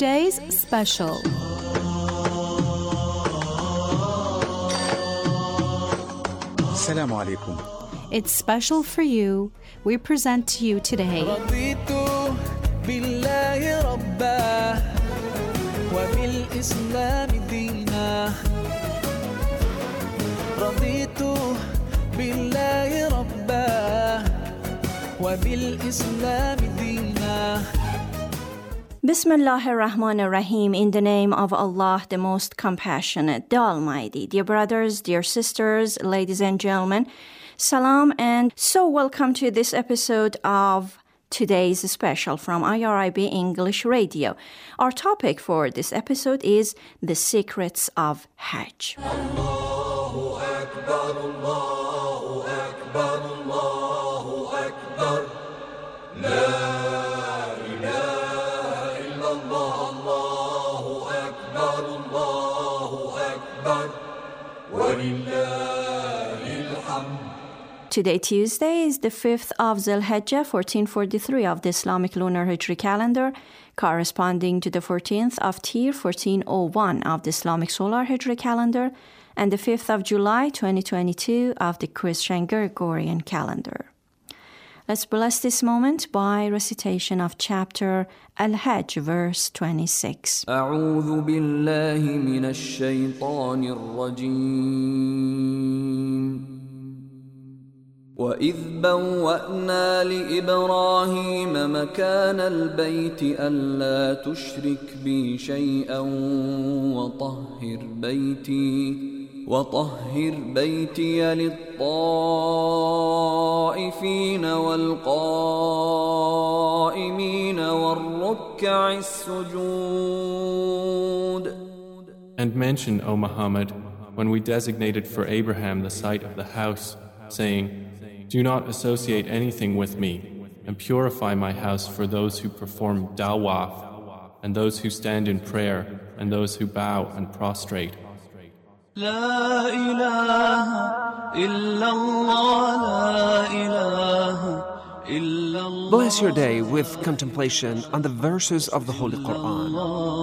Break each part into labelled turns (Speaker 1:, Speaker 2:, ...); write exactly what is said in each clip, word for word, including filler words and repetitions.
Speaker 1: today's special.
Speaker 2: Assalamu alaikum.
Speaker 1: It's special for you. We present to you today
Speaker 3: رضيت بالله ربا وبالإسلام دينا رضيت بالله ربا وبالإسلام دينا.
Speaker 4: Bismillah ar-Rahman ar-Rahim, in the name of Allah, the most compassionate, the Almighty. Dear brothers, dear sisters, ladies and gentlemen, salam, and so welcome to this episode of today's special from I R I B English Radio. Our topic for this episode is the secrets of Hajj.
Speaker 3: Allahu Akbar, Allahu Akbar, Allahu Akbar. La
Speaker 4: Today, Tuesday, is the fifth of Zul-Hijjah, fourteen forty-three of the Islamic lunar Hijri calendar, corresponding to the fourteenth of Tir, fourteen oh one of the Islamic solar Hijri calendar, and the fifth of July, twenty twenty-two of the Christian Gregorian calendar. Let's bless this moment by recitation of chapter Al-Hajj, verse twenty-six.
Speaker 5: أعوذ بالله من الشيطان الرجيم. وإذ بوأنا لإبراهيم مكان البيت ألا تشرك بي شيئا وطهر بيتي وطهر بيتي للطائفين والقائمين والركع السجود.
Speaker 6: And mention, O Muhammad, when we designated for Abraham the site of the house, saying, do not associate anything with me, and purify my house for those who perform dawaf, and those who stand in prayer, and those who bow and prostrate.
Speaker 3: La ilaha illallah, la ilaha illallah.
Speaker 7: Bless your day with contemplation on the verses of the Holy Quran.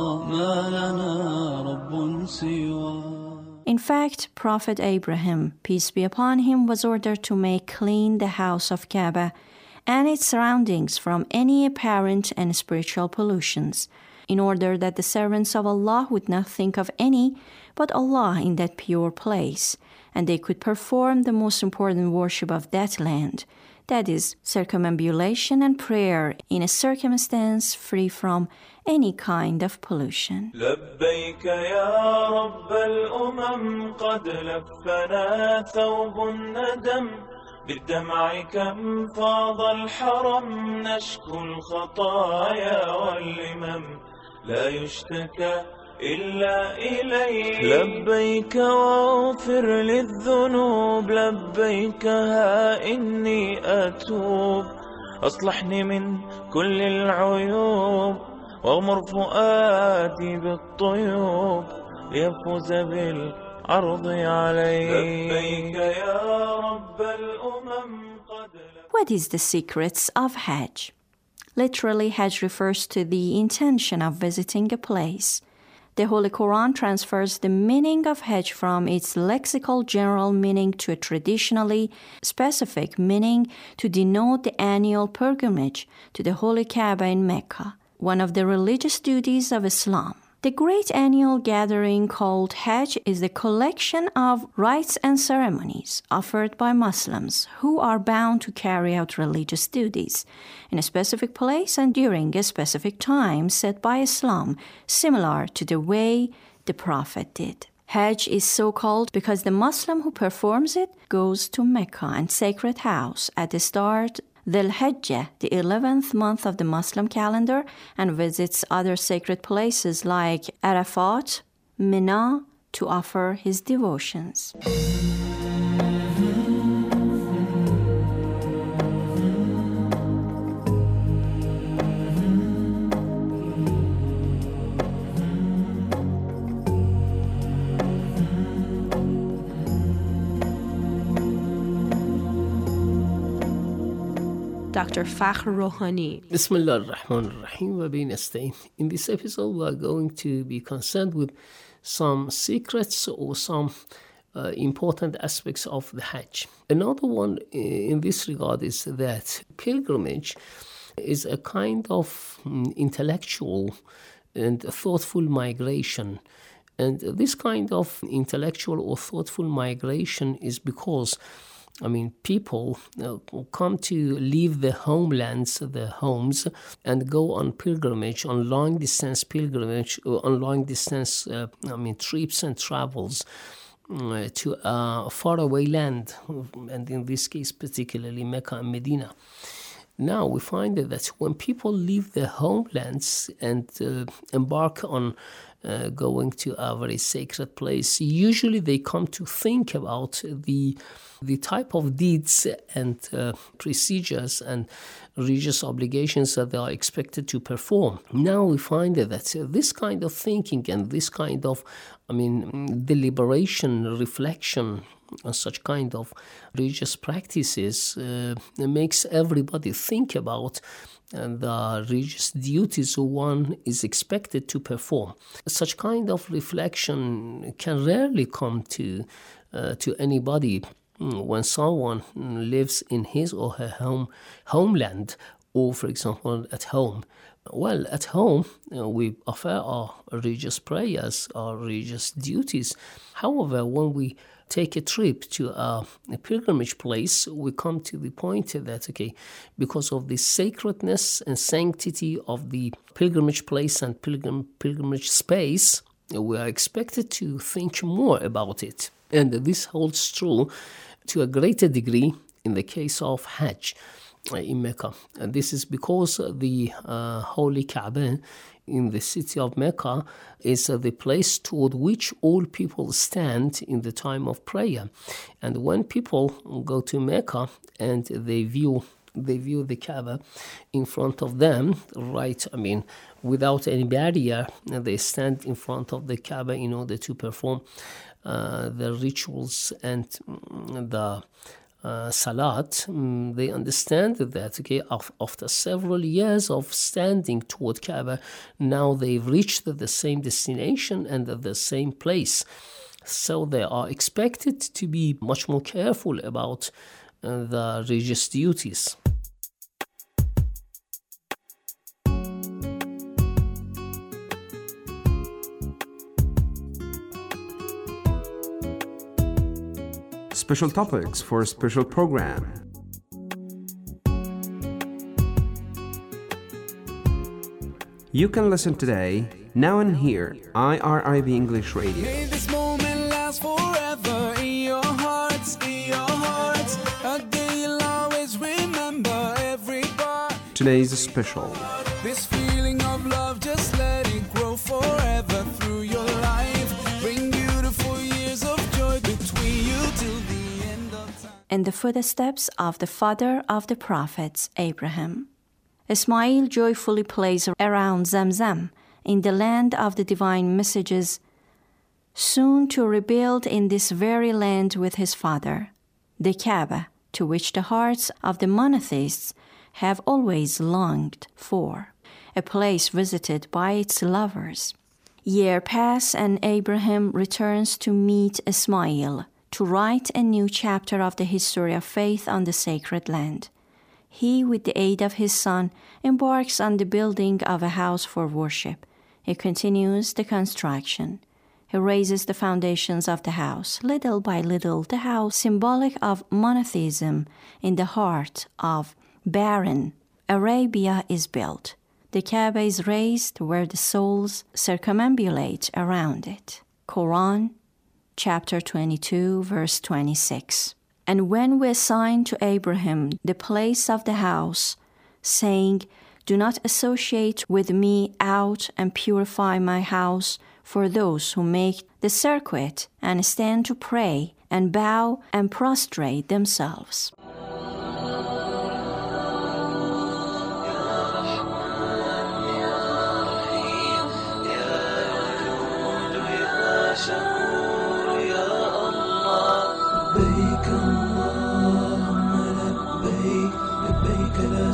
Speaker 4: In fact, Prophet Abraham, peace be upon him, was ordered to make clean the house of Kaaba and its surroundings from any apparent and spiritual pollutions, in order that the servants of Allah would not think of any but Allah in that pure place, and they could perform the most important worship of that land, that is, circumambulation and prayer in a circumstance free from any kind of pollution.
Speaker 3: لبيك يا رب الأمم قد لفنا ثوب الندم بالدمع كم فاض الحرم نشكو الخطايا واللمم لا يشتكى إلا إليك لبيك واغفر للذنوب لبيك ها إني أتوب أصلحني من كل العيوب واغمر فؤادي بالطيوب ليفوز بالعرض عليك لبيك يا رب الأمم قد.
Speaker 4: What is the secrets of Hajj? Literally, Hajj refers to the intention of visiting a place. The Holy Quran transfers the meaning of Hajj from its lexical general meaning to a traditionally specific meaning to denote the annual pilgrimage to the Holy Kaaba in Mecca, one of the religious duties of Islam. The great annual gathering called Hajj is the collection of rites and ceremonies offered by Muslims who are bound to carry out religious duties in a specific place and during a specific time set by Islam, similar to the way the Prophet did. Hajj is so called because the Muslim who performs it goes to Mecca and sacred house at the start Dhul-Hijjah, the eleventh month of the Muslim calendar, and visits other sacred places like Arafat, Mina, to offer his devotions.
Speaker 1: Doctor Fakhr Rouhani.
Speaker 8: Bismillah ar-Rahman ar-Rahim wa bihi nasta'in. In this episode, we are going to be concerned with some secrets or some uh, important aspects of the Hajj. Another one in this regard is that pilgrimage is a kind of intellectual and thoughtful migration. And this kind of intellectual or thoughtful migration is because, I mean, people uh, come to leave their homelands, their homes, and go on pilgrimage, on long-distance pilgrimage, or on long-distance, uh, I mean, trips and travels uh, to a faraway land, and in this case, particularly Mecca and Medina. Now we find that when people leave their homelands and uh, embark on uh, going to a very sacred place, usually they come to think about the the type of deeds and uh, procedures and religious obligations that they are expected to perform. Now we find that this kind of thinking and this kind of, I mean, deliberation, reflection on such kind of religious practices uh, makes everybody think about uh, the religious duties one is expected to perform. Such kind of reflection can rarely come to uh, to anybody when someone lives in his or her home homeland, or, for example, at home. Well, at home, uh, we offer our religious prayers, our religious duties. However, when we take a trip to a, a pilgrimage place, we come to the point that, okay, because of the sacredness and sanctity of the pilgrimage place and pilgrim, pilgrimage space, we are expected to think more about it. And this holds true to a greater degree in the case of Hajj in Mecca. And this is because the uh, Holy Kaaba in the city of Mecca is uh, the place toward which all people stand in the time of prayer. And when people go to Mecca and they view they view the Kaaba in front of them, right, I mean, without any barrier, they stand in front of the Kaaba in order to perform uh, the rituals and the Uh, salat, um, they understand that, okay, af- after several years of standing toward Kaaba, now they've reached the same destination and the same place. So they are expected to be much more careful about uh, the religious duties.
Speaker 7: Special topics for a special program. You can listen today, now and here, I R I B English Radio.
Speaker 9: May this moment last forever in your hearts, in your hearts. A day you'll always remember every part.
Speaker 7: Today's special.
Speaker 9: This feeling of love, just let it grow forever through your life. Bring beautiful years of joy between you till the end of time.
Speaker 4: In the footsteps of the father of the prophets, Abraham, Ismail joyfully plays around Zamzam in the land of the divine messages, soon to rebuild in this very land with his father, the Kaaba, to which the hearts of the monotheists have always longed for, a place visited by its lovers. Years pass and Abraham returns to meet Ismail to write a new chapter of the history of faith on the sacred land. He, with the aid of his son, embarks on the building of a house for worship. He continues the construction. He raises the foundations of the house. Little by little, the house, symbolic of monotheism in the heart of barren Arabia, is built. The Kaaba is raised where the souls circumambulate around it. Quran, chapter twenty-two, verse twenty-six. And when we assign to Abraham the place of the house, saying, "Do not associate with me out and purify my house for those who make the circuit and stand to pray and bow and prostrate themselves."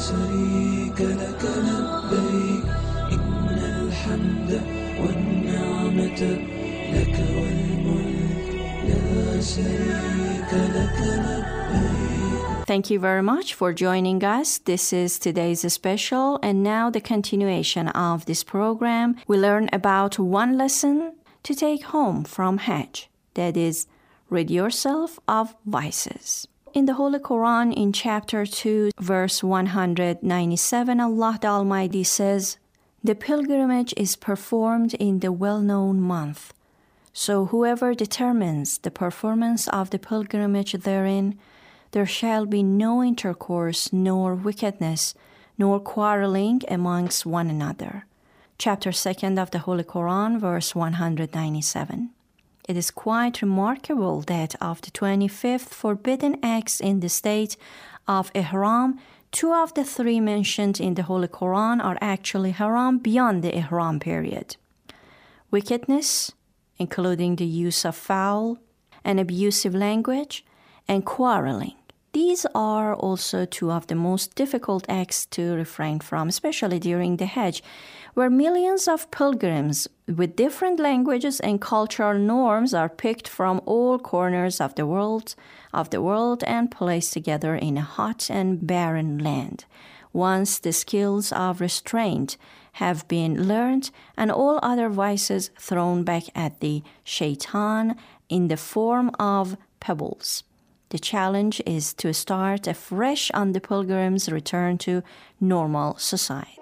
Speaker 9: شريك لك لبيك إن الحمد والنعمة لك والملك لا شريك لك لبيك.
Speaker 4: Thank you very much for joining us. This is today's special, and now the continuation of this program. We learn about one lesson to take home from Hajj, that is, rid yourself of vices. In the Holy Quran, in chapter two, verse one hundred ninety-seven, Allah the Almighty says, "The pilgrimage is performed in the well-known month. So whoever determines the performance of the pilgrimage therein, there shall be no intercourse, nor wickedness, nor quarreling amongst one another." Chapter second of the Holy Quran, verse one hundred ninety-seven. It is quite remarkable that of the twenty-fifth forbidden acts in the state of Ihram, two of the three mentioned in the Holy Quran are actually haram beyond the Ihram period. Wickedness, including the use of foul and abusive language, and quarreling. These are also two of the most difficult acts to refrain from, especially during the Hajj, where millions of pilgrims with different languages and cultural norms are picked from all corners of the world, of the world and placed together in a hot and barren land. Once the skills of restraint have been learned and all other vices thrown back at the shaitan in the form of pebbles. The challenge is to start afresh on the pilgrim's return to normal society.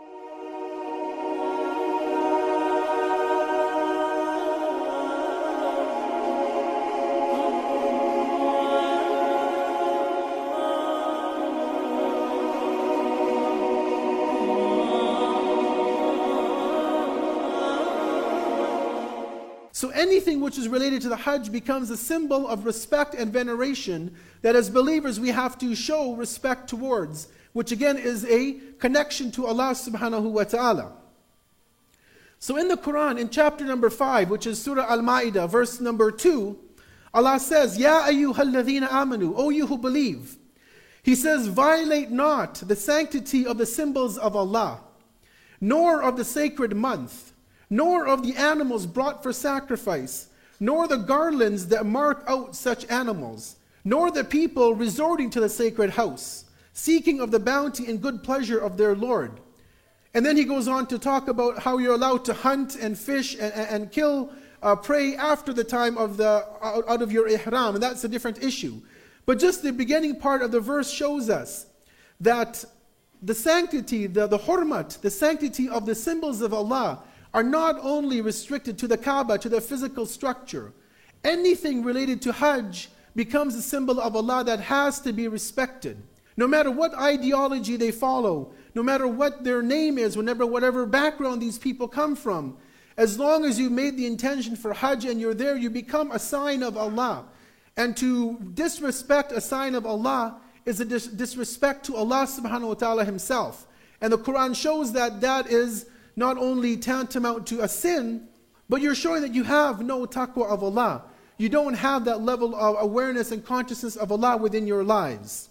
Speaker 10: So anything which is related to the Hajj becomes a symbol of respect and veneration that as believers we have to show respect towards, which again is a connection to Allah subhanahu wa ta'ala. So in the Quran, in chapter number five, which is Surah Al-Ma'idah, verse number two, Allah says, Ya ayyuhalladhina amanu, O you who believe. He says, violate not the sanctity of the symbols of Allah, nor of the sacred month, nor of the animals brought for sacrifice, nor the garlands that mark out such animals, nor the people resorting to the sacred house, seeking of the bounty and good pleasure of their Lord. And then he goes on to talk about how you're allowed to hunt and fish and, and, and kill uh, prey after the time of the out, out of your ihram, and that's a different issue. But just the beginning part of the verse shows us that the sanctity, the, the hurmat, the sanctity of the symbols of Allah are not only restricted to the Kaaba, to the physical structure. Anything related to Hajj becomes a symbol of Allah that has to be respected. No matter what ideology they follow, no matter what their name is, whenever whatever background these people come from, as long as you made the intention for Hajj and you're there, you become a sign of Allah. And to disrespect a sign of Allah is a dis- disrespect to Allah subhanahu wa ta'ala himself. And the Quran shows that that is not only tantamount to a sin, but you're showing that you have no taqwa of Allah. You don't have that level of awareness and consciousness of Allah within your lives.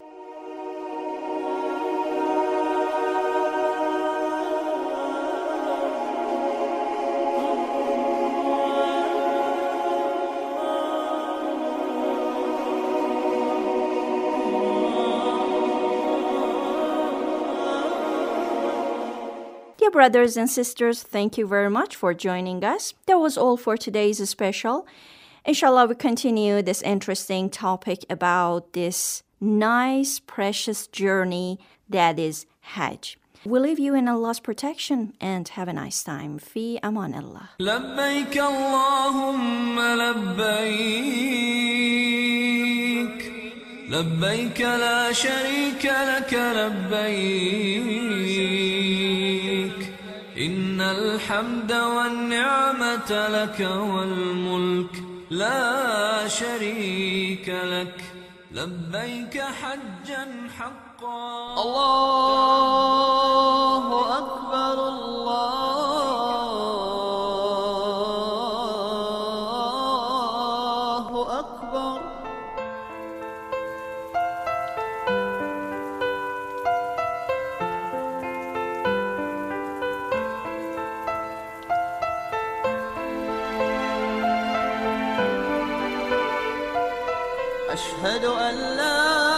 Speaker 4: Dear brothers and sisters, thank you very much for joining us. That was all for today's special. Inshallah, we continue this interesting topic about this nice, precious journey that is Hajj. We leave you in Allah's protection and have a nice time. Fi aman Allah.
Speaker 5: لبيك اللهم لبيك لبيك لا شريك لك لبيك إن الحمد والنعمة لك والملك لا شريك لك لبيك حجا حقا الله أكبر الله أكبر أشهد أن لا